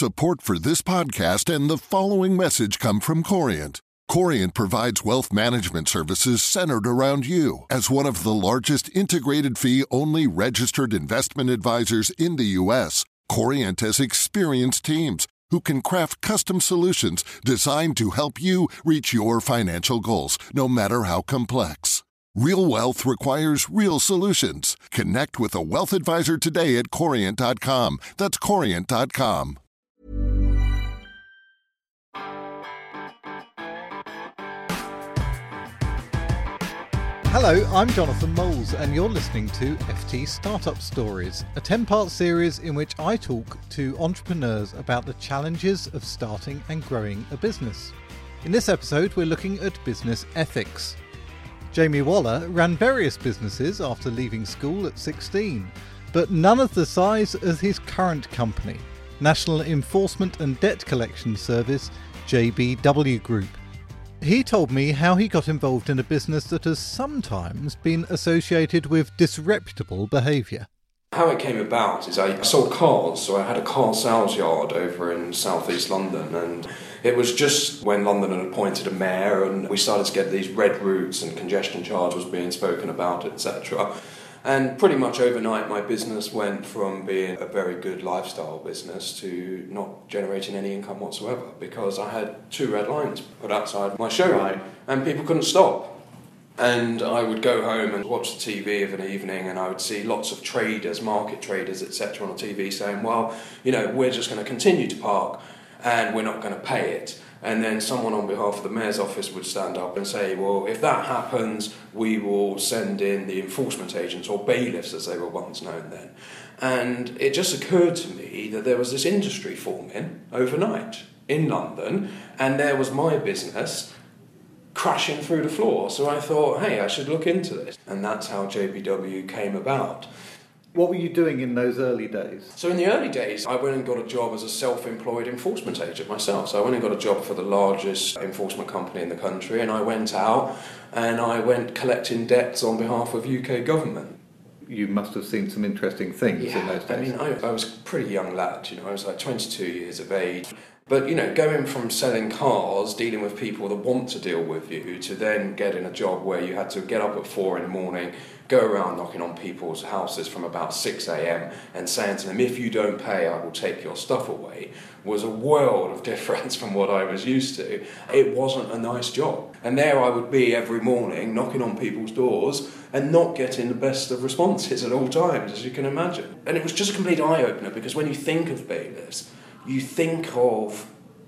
Support for this podcast and the following message come from Corient. Corient provides wealth management services centered around you. As one of the largest integrated fee-only registered investment advisors in the U.S., Corient has experienced teams who can craft custom solutions designed to help you reach your financial goals, no matter how complex. Real wealth requires real solutions. Connect with a wealth advisor today at Corient.com. That's Corient.com. Hello, I'm Jonathan Moles, and you're listening to FT Startup Stories, a 10-part series in which I talk to entrepreneurs about the challenges of starting and growing a business. In this episode, we're looking at business ethics. Jamie Waller ran various businesses after leaving school at 16, but none of the size as his current company, National Enforcement and Debt Collection Service, JBW Group. He told me how he got involved in a business that has sometimes been associated with disreputable behaviour. How it came about is I sold cars, so I had a car sales yard over in southeast London, and it was just when London had appointed a mayor and we started to get these red routes and congestion charge was being spoken about, etc. And pretty much overnight my business went from being a very good lifestyle business to not generating any income whatsoever because I had 2 red lines put outside my showroom and people couldn't stop. And I would go home and watch the TV of an evening and I would see lots of traders, market traders, etc. on the TV saying, well, we're just going to continue to park and we're not going to pay it. And then someone on behalf of the mayor's office would stand up and say, well, if that happens, we will send in the enforcement agents, or bailiffs as they were once known then. And it just occurred to me that there was this industry forming overnight in London, and there was my business crashing through the floor. So I thought, hey, I should look into this. And that's how JBW came about. What were you doing in those early days? So in the early days, I went and got a job as a self-employed enforcement agent myself. So I went and got a job for the largest enforcement company in the country, and I went out and I went collecting debts on behalf of UK government. You must have seen some interesting things in those days. I was a pretty young lad, I was like 22 years of age. But, going from selling cars, dealing with people that want to deal with you, to then getting a job where you had to get up at 4 a.m, go around knocking on people's houses from about 6 a.m. and saying to them, if you don't pay, I will take your stuff away, was a world of difference from what I was used to. It wasn't a nice job. And there I would be every morning knocking on people's doors and not getting the best of responses at all times, as you can imagine. And it was just a complete eye-opener, because when you think of bailiffs, you think of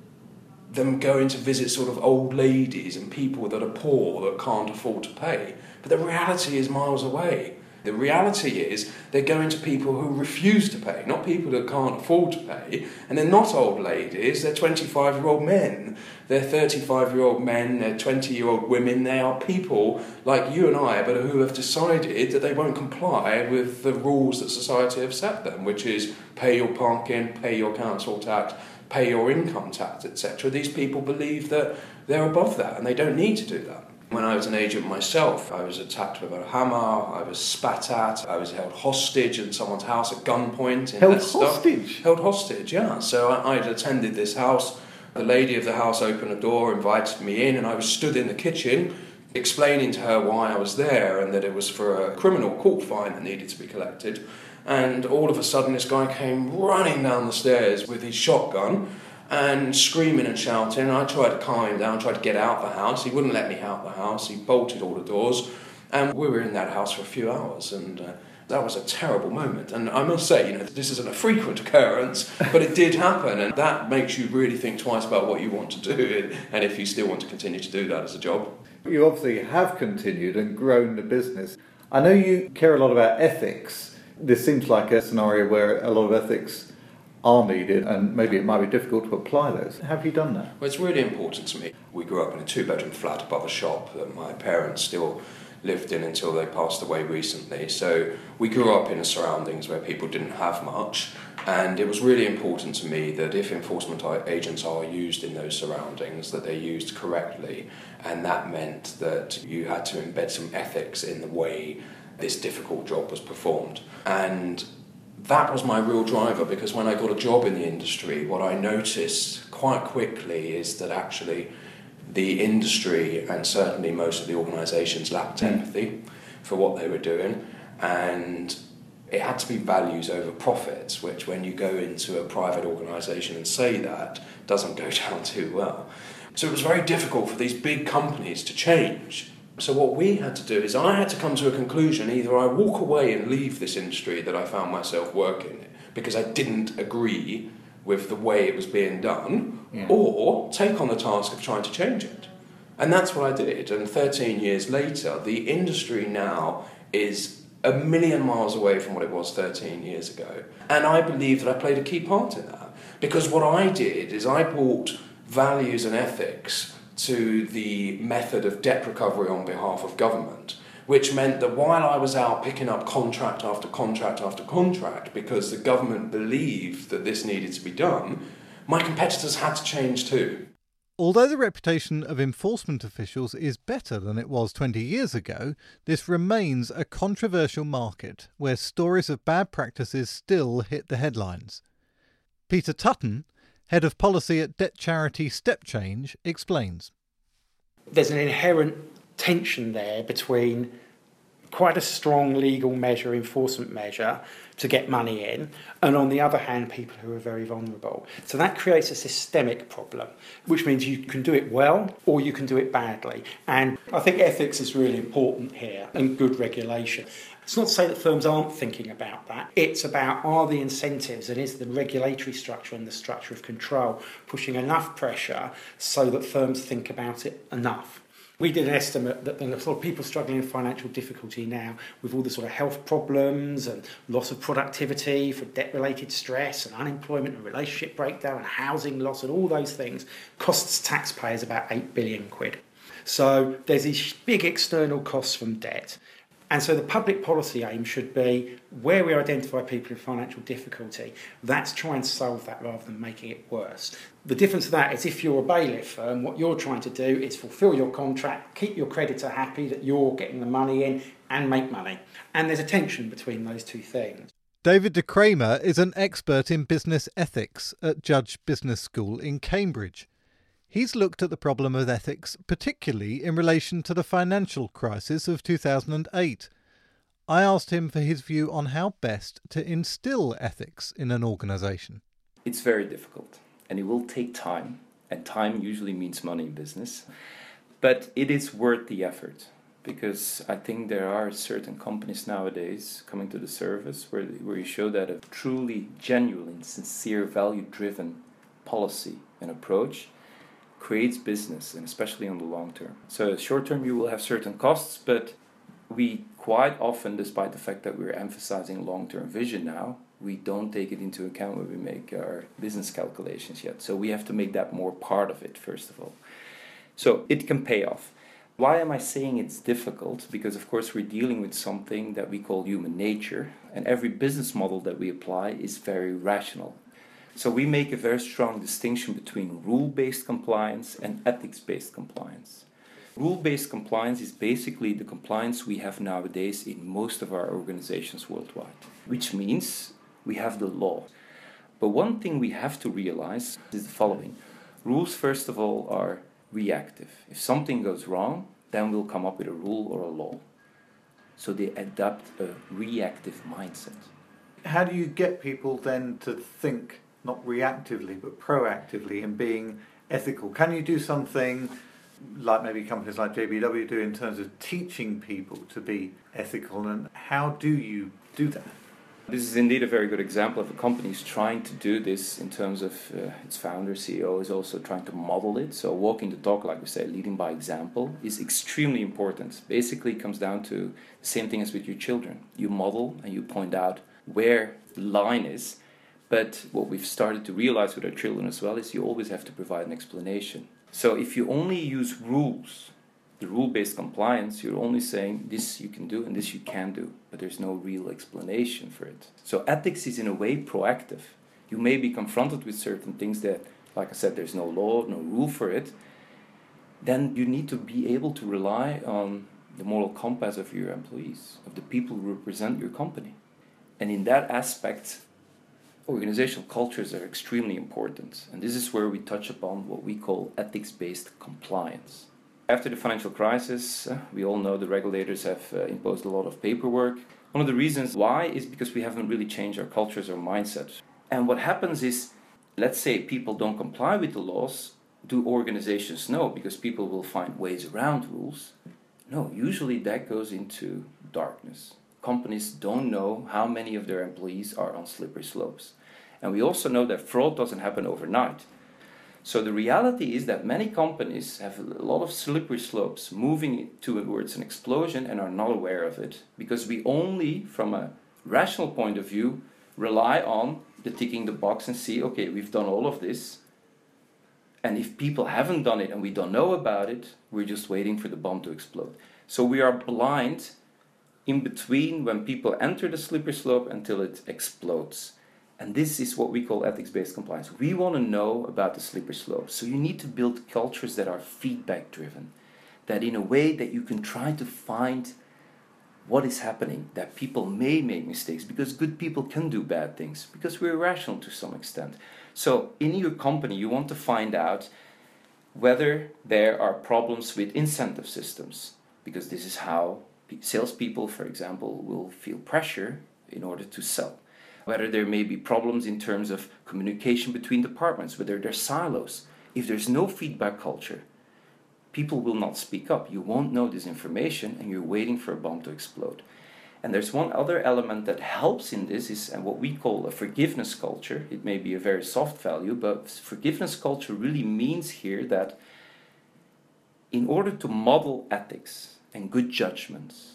them going to visit sort of old ladies and people that are poor that can't afford to pay. But the reality is miles away. The reality is they're going to people who refuse to pay, not people that can't afford to pay. And they're not old ladies, they're 25-year-old men. They're 35-year-old men, they're 20-year-old women. They are people like you and I, but who have decided that they won't comply with the rules that society have set them, which is pay your parking, pay your council tax, pay your income tax, etc. These people believe that they're above that and they don't need to do that. When I was an agent myself, I was attacked with a hammer, I was spat at, I was held hostage in someone's house at gunpoint. Held hostage? Held hostage, yeah. So I'd attended this house. The lady of the house opened a door, invited me in, and I was stood in the kitchen explaining to her why I was there and that it was for a criminal court fine that needed to be collected. And all of a sudden this guy came running down the stairs with his shotgun and screaming and shouting. I tried to calm him down, tried to get out the house. He wouldn't let me out the house. He bolted all the doors. And we were in that house for a few hours, and that was a terrible moment. And I must say, this isn't a frequent occurrence, but it did happen, and that makes you really think twice about what you want to do and if you still want to continue to do that as a job. You obviously have continued and grown the business. I know you care a lot about ethics. This seems like a scenario where a lot of ethics are needed, and maybe it might be difficult to apply those. Have you done that? Well, it's really important to me. We grew up in a 2-bedroom flat above a shop that my parents still lived in until they passed away recently. So we grew up in surroundings where people didn't have much, and it was really important to me that if enforcement agents are used in those surroundings, that they're used correctly, and that meant that you had to embed some ethics in the way this difficult job was performed. And that was my real driver, because when I got a job in the industry, what I noticed quite quickly is that actually the industry and certainly most of the organisations lacked empathy for what they were doing, and it had to be values over profits, which when you go into a private organisation and say that, doesn't go down too well. So it was very difficult for these big companies to change. So what we had to do is I had to come to a conclusion: either I walk away and leave this industry that I found myself working in because I didn't agree with the way it was being done, or take on the task of trying to change it. And that's what I did. And 13 years later, the industry now is a million miles away from what it was 13 years ago. And I believe that I played a key part in that. Because what I did is I brought values and ethics to the method of debt recovery on behalf of government, which meant that while I was out picking up contract after contract after contract because the government believed that this needed to be done, my competitors had to change too. Although the reputation of enforcement officials is better than it was 20 years ago, this remains a controversial market where stories of bad practices still hit the headlines. Peter Tutton, Head of Policy at debt charity Step Change, explains. There's an inherent tension there between quite a strong legal measure, enforcement measure, to get money in, and on the other hand, people who are very vulnerable. So that creates a systemic problem, which means you can do it well or you can do it badly. And I think ethics is really important here, and good regulation. It's not to say that firms aren't thinking about that. It's about, are the incentives and is the regulatory structure and the structure of control pushing enough pressure so that firms think about it enough. We did an estimate that the sort of people struggling with financial difficulty now, with all the sort of health problems and loss of productivity for debt-related stress and unemployment and relationship breakdown and housing loss and all those things, costs taxpayers about 8 billion quid. So there's these big external costs from debt. And so the public policy aim should be, where we identify people in financial difficulty, let's try and solve that rather than making it worse. The difference of that is if you're a bailiff firm, what you're trying to do is fulfil your contract, keep your creditor happy that you're getting the money in and make money. And there's a tension between those two things. David de Kramer is an expert in business ethics at Judge Business School in Cambridge. He's looked at the problem of ethics, particularly in relation to the financial crisis of 2008. I asked him for his view on how best to instill ethics in an organisation. It's very difficult, and it will take time, and time usually means money in business. But it is worth the effort, because I think there are certain companies nowadays coming to the surface where you show that a truly genuine, sincere, value-driven policy and approach creates business, and especially on the long term. So short term you will have certain costs, but we quite often, despite the fact that we're emphasizing long-term vision now, we don't take it into account when we make our business calculations yet. So we have to make that more part of it, first of all. So it can pay off. Why am I saying it's difficult? Because of course we're dealing with something that we call human nature, and every business model that we apply is very rational. So we make a very strong distinction between rule-based compliance and ethics-based compliance. Rule-based compliance is basically the compliance we have nowadays in most of our organizations worldwide, which means we have the law. But one thing we have to realize is the following. Rules, first of all, are reactive. If something goes wrong, then we'll come up with a rule or a law. So they adopt a reactive mindset. How do you get people then to think not reactively but proactively in being ethical? Can you do something like maybe companies like JBW do in terms of teaching people to be ethical, and how do you do that? This is indeed a very good example of a company is trying to do this in terms of its founder, CEO is also trying to model it. So walking the talk, like we say, leading by example, is extremely important. Basically it comes down to the same thing as with your children. You model and you point out where the line is. But what we've started to realize with our children as well is you always have to provide an explanation. So if you only use rules, the rule-based compliance, you're only saying this you can do and this you can't do, but there's no real explanation for it. So ethics is in a way proactive. You may be confronted with certain things that, like I said, there's no law, no rule for it. Then you need to be able to rely on the moral compass of your employees, of the people who represent your company. And in that aspect, organizational cultures are extremely important. And this is where we touch upon what we call ethics-based compliance. After the financial crisis, we all know the regulators have imposed a lot of paperwork. One of the reasons why is because we haven't really changed our cultures or mindsets. And what happens is, let's say people don't comply with the laws, do organizations know? Because people will find ways around rules. No, usually that goes into darkness. Companies don't know how many of their employees are on slippery slopes. And we also know that fraud doesn't happen overnight. So the reality is that many companies have a lot of slippery slopes moving towards an explosion and are not aware of it. Because we only, from a rational point of view, rely on the ticking the box and see, okay, we've done all of this. And if people haven't done it and we don't know about it, we're just waiting for the bomb to explode. So we are blind in between when people enter the slippery slope until it explodes. And this is what we call ethics-based compliance. We want to know about the slippery slope. So you need to build cultures that are feedback-driven, that in a way that you can try to find what is happening, that people may make mistakes, because good people can do bad things, because we're rational to some extent. So in your company, you want to find out whether there are problems with incentive systems, because this is how salespeople, for example, will feel pressure in order to sell. Whether there may be problems in terms of communication between departments, whether there's silos. If there's no feedback culture, people will not speak up. You won't know this information and you're waiting for a bomb to explode. And there's one other element that helps in this is what we call a forgiveness culture. It may be a very soft value, but forgiveness culture really means here that in order to model ethics and good judgments,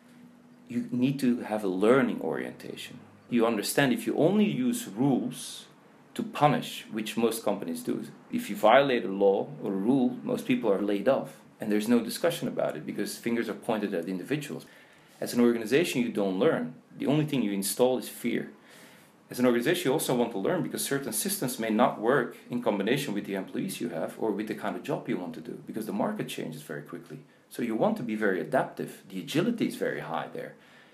you need to have a learning orientation. You understand if you only use rules to punish, which most companies do, if you violate a law or a rule, most people are laid off. And there's no discussion about it because fingers are pointed at individuals. As an organization, you don't learn. The only thing you install is fear. As an organization, you also want to learn because certain systems may not work in combination with the employees you have or with the kind of job you want to do because the market changes very quickly. So you want to be very adaptive. The agility is very high there.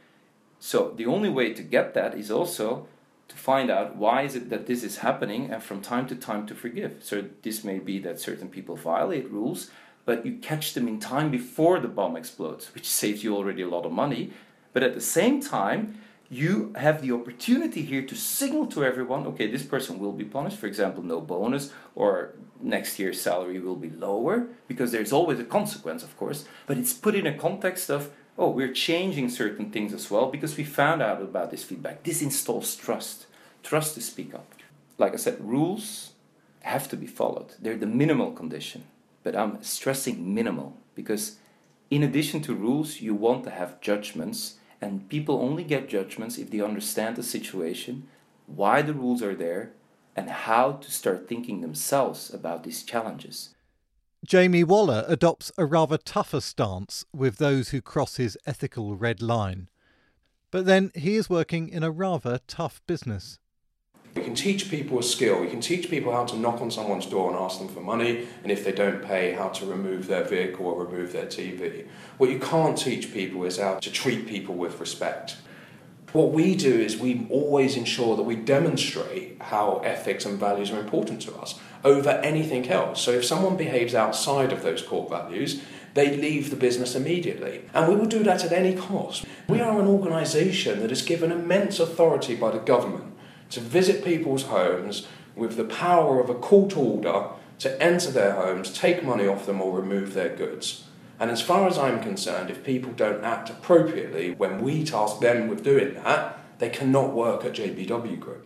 So the only way to get that is also to find out why is it that this is happening and from time to time to forgive. So this may be that certain people violate rules, but you catch them in time before the bomb explodes, which saves you already a lot of money. But at the same time, you have the opportunity here to signal to everyone, okay, this person will be punished, for example, no bonus, or next year's salary will be lower, because there's always a consequence, of course, but it's put in a context of, oh, we're changing certain things as well because we found out about this feedback. This installs trust to speak up. Like I said, rules have to be followed. They're the minimal condition, but I'm stressing minimal because in addition to rules, you want to have judgments, and people only get judgments if they understand the situation, why the rules are there, and how to start thinking themselves about these challenges. Jamie Waller adopts a rather tougher stance with those who cross his ethical red line. But then he is working in a rather tough business. We can teach people a skill. We can teach people how to knock on someone's door and ask them for money, and if they don't pay, how to remove their vehicle or remove their TV. What you can't teach people is how to treat people with respect. What we do is we always ensure that we demonstrate how ethics and values are important to us over anything else. So if someone behaves outside of those core values, they leave the business immediately. And we will do that at any cost. We are an organisation that is given immense authority by the government to visit people's homes with the power of a court order to enter their homes, take money off them or remove their goods. And as far as I'm concerned, if people don't act appropriately when we task them with doing that, they cannot work at JBW Group.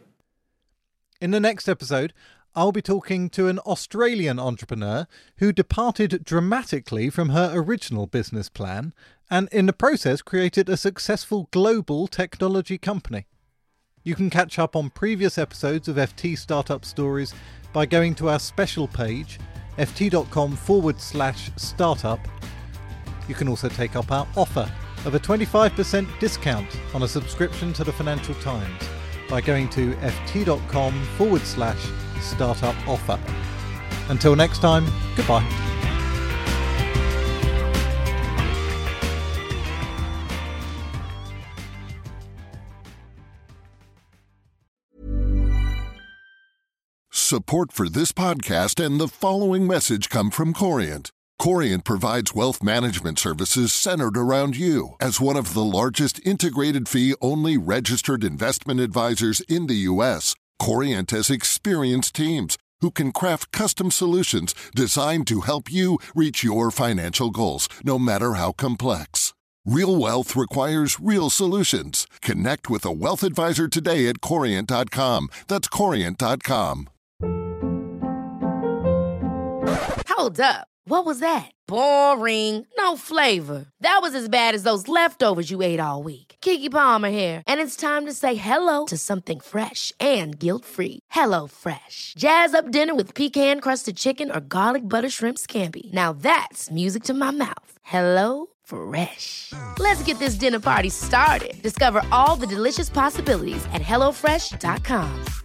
In the next episode, I'll be talking to an Australian entrepreneur who departed dramatically from her original business plan and in the process created a successful global technology company. You can catch up on previous episodes of FT Startup Stories by going to our special page, ft.com/startup. You can also take up our offer of a 25% discount on a subscription to the Financial Times by going to ft.com/startup offer. Until next time, goodbye. Support for this podcast and the following message come from Corient. Corient provides wealth management services centered around you. As one of the largest integrated fee-only registered investment advisors in the U.S., Corient has experienced teams who can craft custom solutions designed to help you reach your financial goals, no matter how complex. Real wealth requires real solutions. Connect with a wealth advisor today at Corient.com. That's Corient.com. Hold up. What was that? Boring. No flavor. That was as bad as those leftovers you ate all week. Keke Palmer here, and it's time to say hello to something fresh and guilt-free. Hello Fresh. Jazz up dinner with pecan-crusted chicken or garlic butter shrimp scampi. Now that's music to my mouth. Hello Fresh. Let's get this dinner party started. Discover all the delicious possibilities at HelloFresh.com.